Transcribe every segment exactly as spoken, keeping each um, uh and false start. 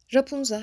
Rapunzel.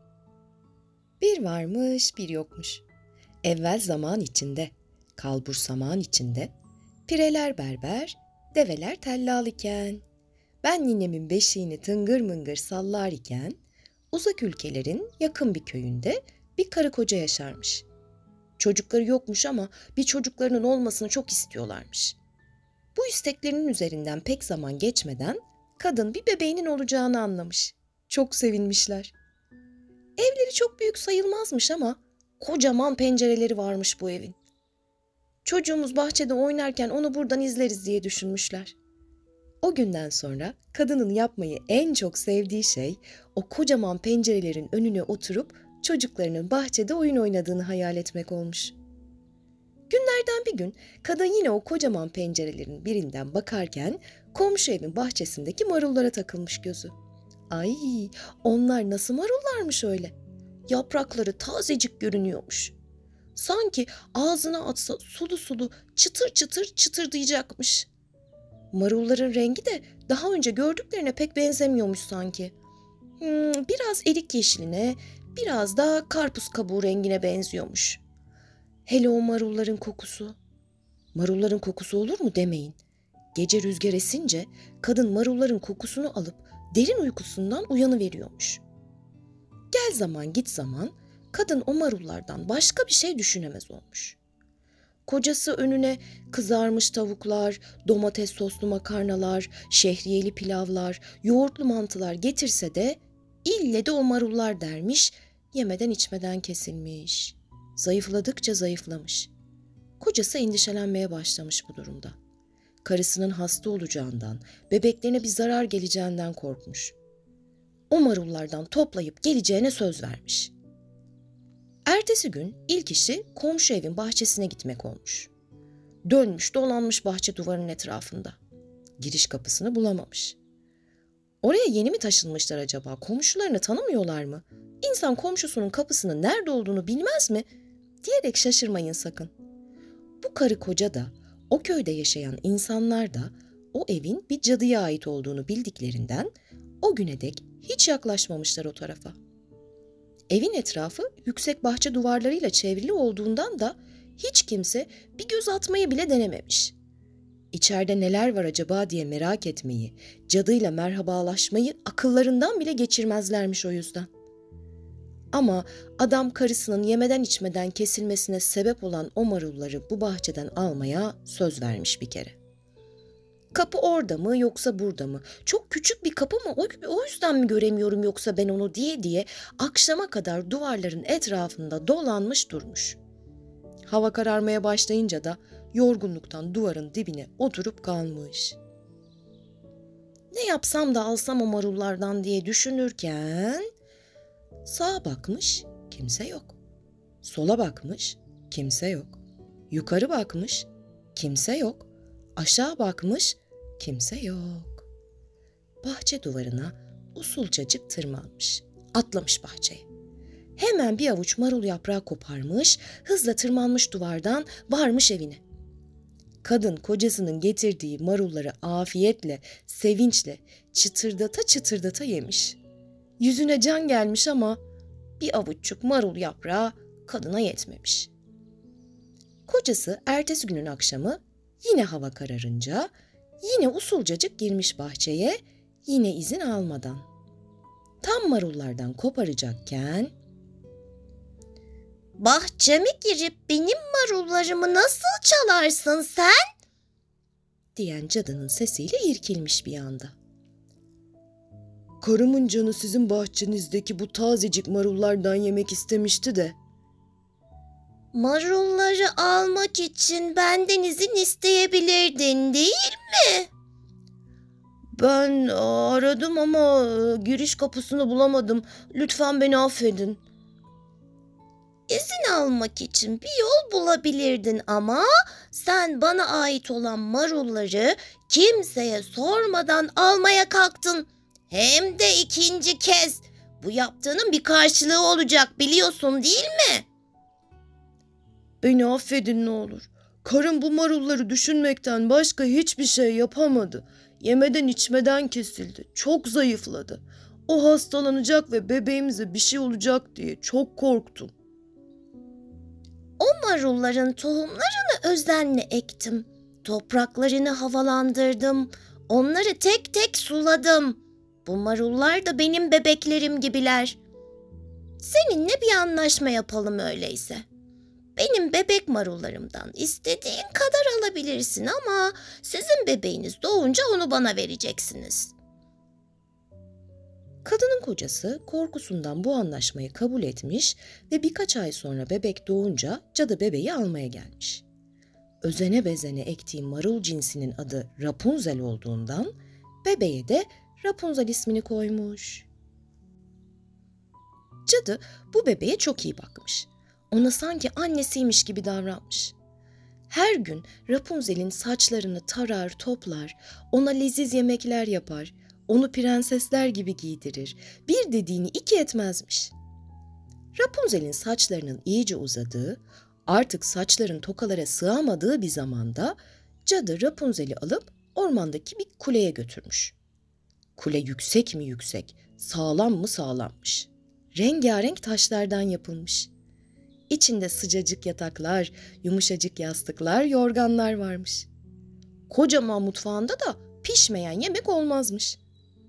Bir varmış bir yokmuş. Evvel zaman içinde, kalbur saman içinde, pireler berber, develer tellal iken, ben ninemin beşiğini tıngır mıngır sallar iken, uzak ülkelerin yakın bir köyünde bir karı koca yaşarmış. Çocukları yokmuş ama bir çocuklarının olmasını çok istiyorlarmış. Bu isteklerinin üzerinden pek zaman geçmeden kadın bir bebeğinin olacağını anlamış. Çok sevinmişler. Evleri çok büyük sayılmazmış ama kocaman pencereleri varmış bu evin. Çocuğumuz bahçede oynarken onu buradan izleriz diye düşünmüşler. O günden sonra kadının yapmayı en çok sevdiği şey o kocaman pencerelerin önüne oturup çocuklarının bahçede oyun oynadığını hayal etmek olmuş. Günlerden bir gün kadın yine o kocaman pencerelerin birinden bakarken komşu evin bahçesindeki marullara takılmış gözü. Ay, onlar nasıl marullarmış öyle? Yaprakları tazecik görünüyormuş. Sanki ağzına atsa sulu sulu çıtır çıtır çıtırdayacakmış. Marulların rengi de daha önce gördüklerine pek benzemiyormuş sanki. Hmm, biraz erik yeşiline, biraz da karpuz kabuğu rengine benziyormuş. Hele o marulların kokusu. Marulların kokusu olur mu demeyin. Gece rüzgar esince kadın marulların kokusunu alıp derin uykusundan uyanıveriyormuş. Gel zaman git zaman kadın o marullardan başka bir şey düşünemez olmuş. Kocası önüne kızarmış tavuklar, domates soslu makarnalar, şehriyeli pilavlar, yoğurtlu mantılar getirse de ille de o marullar dermiş, yemeden içmeden kesilmiş. Zayıfladıkça zayıflamış. Kocası endişelenmeye başlamış bu durumda. Karısının hasta olacağından, bebeklerine bir zarar geleceğinden korkmuş. O marullardan toplayıp geleceğine söz vermiş. Ertesi gün ilk işi komşu evin bahçesine gitmek olmuş. Dönmüş dolanmış bahçe duvarının etrafında. Giriş kapısını bulamamış. Oraya yeni mi taşınmışlar acaba? Komşularını tanımıyorlar mı? İnsan komşusunun kapısının nerede olduğunu bilmez mi? Diyerek şaşırmayın sakın. Bu karı koca da, o köyde yaşayan insanlar da o evin bir cadıya ait olduğunu bildiklerinden o güne dek hiç yaklaşmamışlar o tarafa. Evin etrafı yüksek bahçe duvarlarıyla çevrili olduğundan da hiç kimse bir göz atmayı bile denememiş. İçeride neler var acaba diye merak etmeyi, cadıyla merhabalaşmayı akıllarından bile geçirmezlermiş o yüzden. Ama adam karısının yemeden içmeden kesilmesine sebep olan o marulları bu bahçeden almaya söz vermiş bir kere. Kapı orada mı yoksa burada mı? Çok küçük bir kapı mı? O, o yüzden mi göremiyorum yoksa ben onu diye diye akşama kadar duvarların etrafında dolanmış durmuş. Hava kararmaya başlayınca da yorgunluktan duvarın dibine oturup kalmış. Ne yapsam da alsam o marullardan diye düşünürken sağa bakmış, kimse yok. Sola bakmış, kimse yok. Yukarı bakmış, kimse yok. Aşağı bakmış, kimse yok. Bahçe duvarına usulcacık tırmanmış. Atlamış bahçeye. Hemen bir avuç marul yaprağı koparmış, hızla tırmanmış duvardan varmış evine. Kadın kocasının getirdiği marulları afiyetle, sevinçle çıtırdata çıtırdata yemiş. Yüzüne can gelmiş ama bir avuççuk marul yaprağı kadına yetmemiş. Kocası ertesi günün akşamı yine hava kararınca yine usulcacık girmiş bahçeye, yine izin almadan. Tam marullardan koparacakken "Bahçeme girip benim marullarımı nasıl çalarsın sen?" diyen cadının sesiyle irkilmiş bir anda. "Karımın canı sizin bahçenizdeki bu tazecik marullardan yemek istemişti de." "Marulları almak için benden izin isteyebilirdin değil mi?" "Ben aradım ama giriş kapısını bulamadım. Lütfen beni affedin." "İzin almak için bir yol bulabilirdin ama sen bana ait olan marulları kimseye sormadan almaya kalktın. Hem de ikinci kez. Bu yaptığının bir karşılığı olacak biliyorsun değil mi?" "Beni affedin ne olur. Karım bu marulları düşünmekten başka hiçbir şey yapamadı. Yemeden içmeden kesildi. Çok zayıfladı. O hastalanacak ve bebeğimize bir şey olacak diye çok korktum. O marulların tohumlarını özenle ektim. Topraklarını havalandırdım. Onları tek tek suladım. Bu marullar da benim bebeklerim gibiler. Seninle bir anlaşma yapalım öyleyse. Benim bebek marullarımdan istediğin kadar alabilirsin ama sizin bebeğiniz doğunca onu bana vereceksiniz. Kadının kocası korkusundan bu anlaşmayı kabul etmiş ve birkaç ay sonra bebek doğunca cadı bebeği almaya gelmiş. Özene bezene ektiği marul cinsinin adı Rapunzel olduğundan bebeğe de Rapunzel ismini koymuş. Cadı bu bebeğe çok iyi bakmış. Ona sanki annesiymiş gibi davranmış. Her gün Rapunzel'in saçlarını tarar, toplar, ona leziz yemekler yapar, onu prensesler gibi giydirir, bir dediğini iki etmezmiş. Rapunzel'in saçlarının iyice uzadığı, artık saçların tokalara sığamadığı bir zamanda cadı Rapunzel'i alıp ormandaki bir kuleye götürmüş. Kule yüksek mi yüksek, sağlam mı sağlammış. Rengarenk taşlardan yapılmış. İçinde sıcacık yataklar, yumuşacık yastıklar, yorganlar varmış. Kocaman mutfağında da pişmeyen yemek olmazmış.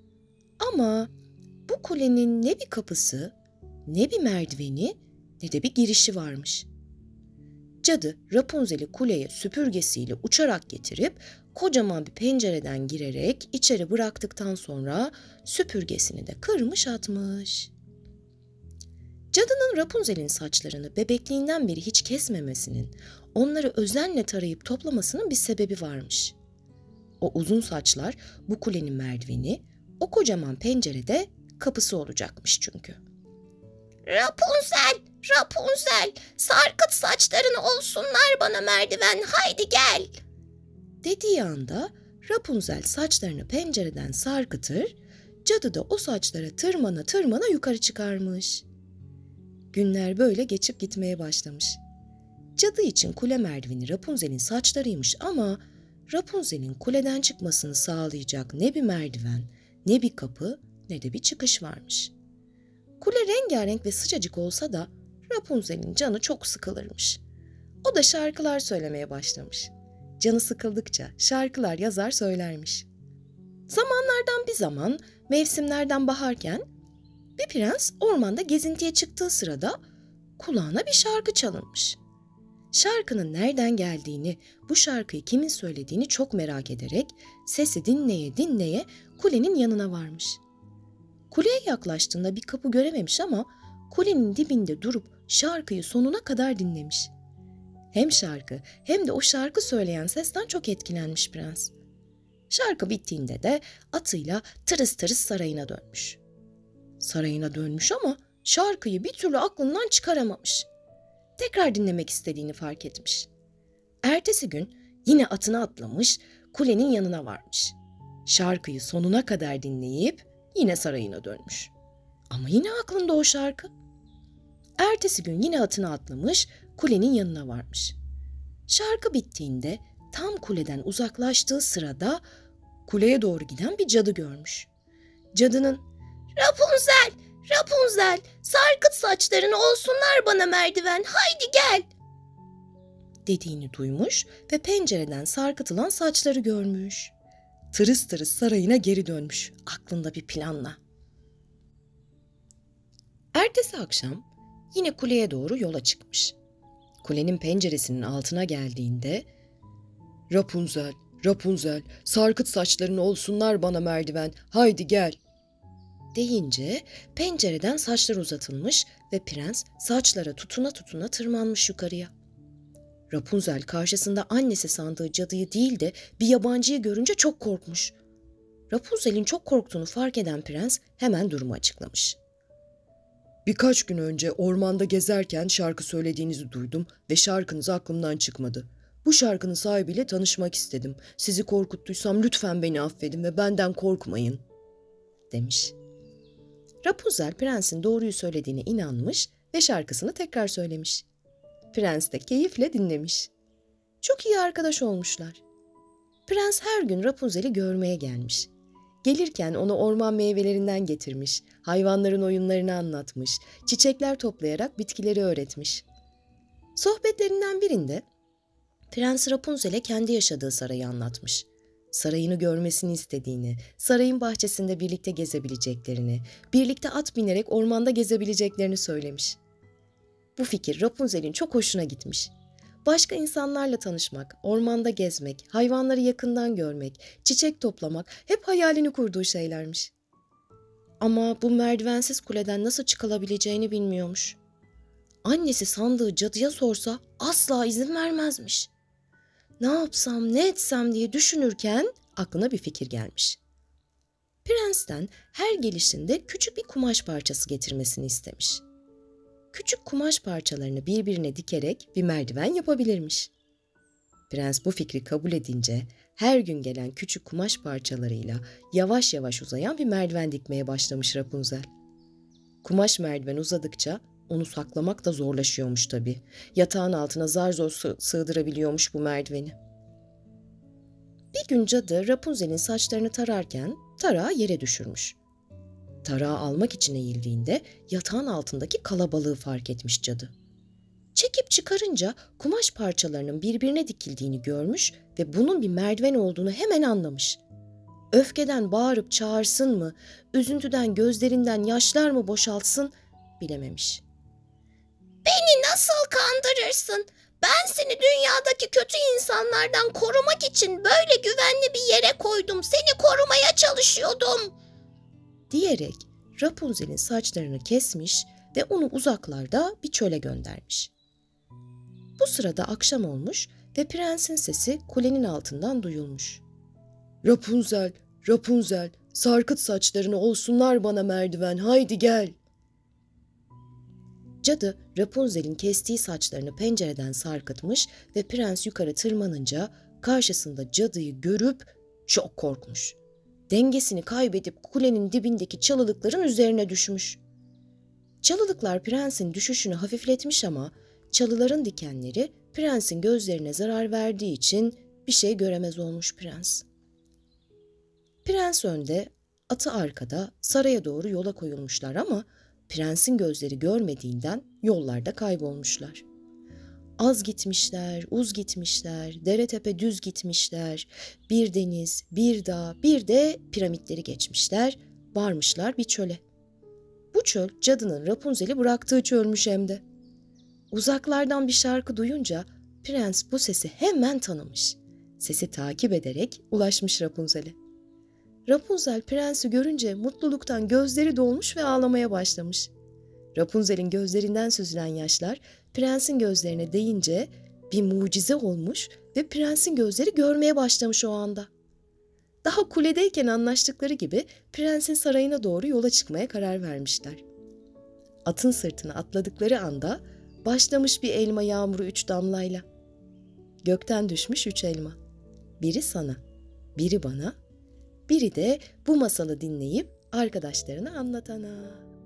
Ama bu kulenin ne bir kapısı, ne bir merdiveni, ne de bir girişi varmış. Cadı Rapunzel'i kuleye süpürgesiyle uçarak getirip kocaman bir pencereden girerek içeri bıraktıktan sonra süpürgesini de kırmış atmış. Cadının Rapunzel'in saçlarını bebekliğinden beri hiç kesmemesinin, onları özenle tarayıp toplamasının bir sebebi varmış. O uzun saçlar bu kulenin merdiveni, o kocaman pencerede kapısı olacakmış çünkü. Rapunzel, Rapunzel, sarkıt saçlarını olsunlar bana merdiven, haydi gel. Dediği anda Rapunzel saçlarını pencereden sarkıtır, cadı da o saçlara tırmana tırmana yukarı çıkarmış. Günler böyle geçip gitmeye başlamış. Cadı için kule merdiveni Rapunzel'in saçlarıymış ama Rapunzel'in kuleden çıkmasını sağlayacak ne bir merdiven, ne bir kapı, ne de bir çıkış varmış. Kule rengarenk ve sıcacık olsa da Rapunzel'in canı çok sıkılırmış. O da şarkılar söylemeye başlamış. Canı sıkıldıkça şarkılar yazar söylermiş. Zamanlardan bir zaman mevsimlerden baharken bir prens ormanda gezintiye çıktığı sırada kulağına bir şarkı çalınmış. Şarkının nereden geldiğini, bu şarkıyı kimin söylediğini çok merak ederek sesi dinleye dinleye kulenin yanına varmış. Kuleye yaklaştığında bir kapı görememiş ama kulenin dibinde durup şarkıyı sonuna kadar dinlemiş. Hem şarkı hem de o şarkı söyleyen sesten çok etkilenmiş prens. Şarkı bittiğinde de atıyla tırıs tırıs sarayına dönmüş. Sarayına dönmüş ama şarkıyı bir türlü aklından çıkaramamış. Tekrar dinlemek istediğini fark etmiş. Ertesi gün yine atına atlamış, kulenin yanına varmış. Şarkıyı sonuna kadar dinleyip yine sarayına dönmüş. Ama yine aklında o şarkı. Ertesi gün yine atına atlamış, kulenin yanına varmış. Şarkı bittiğinde tam kuleden uzaklaştığı sırada kuleye doğru giden bir cadı görmüş. Cadının Rapunzel, Rapunzel, sarkıt saçlarını olsunlar bana merdiven, haydi gel dediğini duymuş ve pencereden sarkıtılan saçları görmüş. Tırıs tırıs sarayına geri dönmüş aklında bir planla. Ertesi akşam yine kuleye doğru yola çıkmış. Kulenin penceresinin altına geldiğinde "Rapunzel, Rapunzel, sarkıt saçların olsunlar bana merdiven, haydi gel" deyince pencereden saçlar uzatılmış ve prens saçlara tutuna tutuna tırmanmış yukarıya. Rapunzel karşısında annesi sandığı cadıyı değil de bir yabancıyı görünce çok korkmuş. Rapunzel'in çok korktuğunu fark eden prens hemen durumu açıklamış. "Birkaç gün önce ormanda gezerken şarkı söylediğinizi duydum ve şarkınız aklımdan çıkmadı. Bu şarkının sahibiyle tanışmak istedim. Sizi korkuttuysam lütfen beni affedin ve benden korkmayın," demiş. Rapunzel prensin doğruyu söylediğine inanmış ve şarkısını tekrar söylemiş. Prens de keyifle dinlemiş. Çok iyi arkadaş olmuşlar. Prens her gün Rapunzel'i görmeye gelmiş. Gelirken onu orman meyvelerinden getirmiş, hayvanların oyunlarını anlatmış, çiçekler toplayarak bitkileri öğretmiş. Sohbetlerinden birinde Prens Rapunzel'e kendi yaşadığı sarayı anlatmış. Sarayını görmesini istediğini, sarayın bahçesinde birlikte gezebileceklerini, birlikte at binerek ormanda gezebileceklerini söylemiş. Bu fikir Rapunzel'in çok hoşuna gitmiş. Başka insanlarla tanışmak, ormanda gezmek, hayvanları yakından görmek, çiçek toplamak hep hayalini kurduğu şeylermiş. Ama bu merdivensiz kuleden nasıl çıkılabileceğini bilmiyormuş. Annesi sandığı cadıya sorsa asla izin vermezmiş. Ne yapsam, ne etsem diye düşünürken aklına bir fikir gelmiş. Prensten her gelişinde küçük bir kumaş parçası getirmesini istemiş. Küçük kumaş parçalarını birbirine dikerek bir merdiven yapabilirmiş. Prens bu fikri kabul edince her gün gelen küçük kumaş parçalarıyla yavaş yavaş uzayan bir merdiven dikmeye başlamış Rapunzel. Kumaş merdiven uzadıkça onu saklamak da zorlaşıyormuş tabii. Yatağın altına zar zor sığ- sığdırabiliyormuş bu merdiveni. Bir gün cadı Rapunzel'in saçlarını tararken tarağı yere düşürmüş. Tarağı almak için eğildiğinde yatağın altındaki kalabalığı fark etmiş cadı. Çekip çıkarınca kumaş parçalarının birbirine dikildiğini görmüş ve bunun bir merdiven olduğunu hemen anlamış. Öfkeden bağırıp çağırsın mı, üzüntüden gözlerinden yaşlar mı boşaltsın bilememiş. Beni nasıl kandırırsın? Ben seni dünyadaki kötü insanlardan korumak için böyle güvenli bir yere koydum. Seni korumaya çalışıyordum. Diyerek Rapunzel'in saçlarını kesmiş ve onu uzaklarda bir çöle göndermiş. Bu sırada akşam olmuş ve prensin sesi kulenin altından duyulmuş. Rapunzel, Rapunzel, sarkıt saçlarını olsunlar bana merdiven, haydi gel. Cadı Rapunzel'in kestiği saçlarını pencereden sarkıtmış ve prens yukarı tırmanınca karşısında cadıyı görüp çok korkmuş. Dengesini kaybedip kulenin dibindeki çalılıkların üzerine düşmüş. Çalılıklar prensin düşüşünü hafifletmiş ama çalıların dikenleri prensin gözlerine zarar verdiği için bir şey göremez olmuş prens. Prens önde, atı arkada saraya doğru yola koyulmuşlar ama prensin gözleri görmediğinden yollarda kaybolmuşlar. Az gitmişler, uz gitmişler, dere tepe düz gitmişler, bir deniz, bir dağ, bir de piramitleri geçmişler, varmışlar bir çöle. Bu çöl cadının Rapunzel'i bıraktığı çölmüş hem de. Uzaklardan bir şarkı duyunca prens bu sesi hemen tanımış. Sesi takip ederek ulaşmış Rapunzel'e. Rapunzel prensi görünce mutluluktan gözleri dolmuş ve ağlamaya başlamış. Rapunzel'in gözlerinden süzülen yaşlar prensin gözlerine değince bir mucize olmuş ve prensin gözleri görmeye başlamış o anda. Daha kuledeyken anlaştıkları gibi prensin sarayına doğru yola çıkmaya karar vermişler. Atın sırtına atladıkları anda başlamış bir elma yağmuru üç damlayla. Gökten düşmüş üç elma. Biri sana, biri bana, biri de bu masalı dinleyip arkadaşlarına anlatana.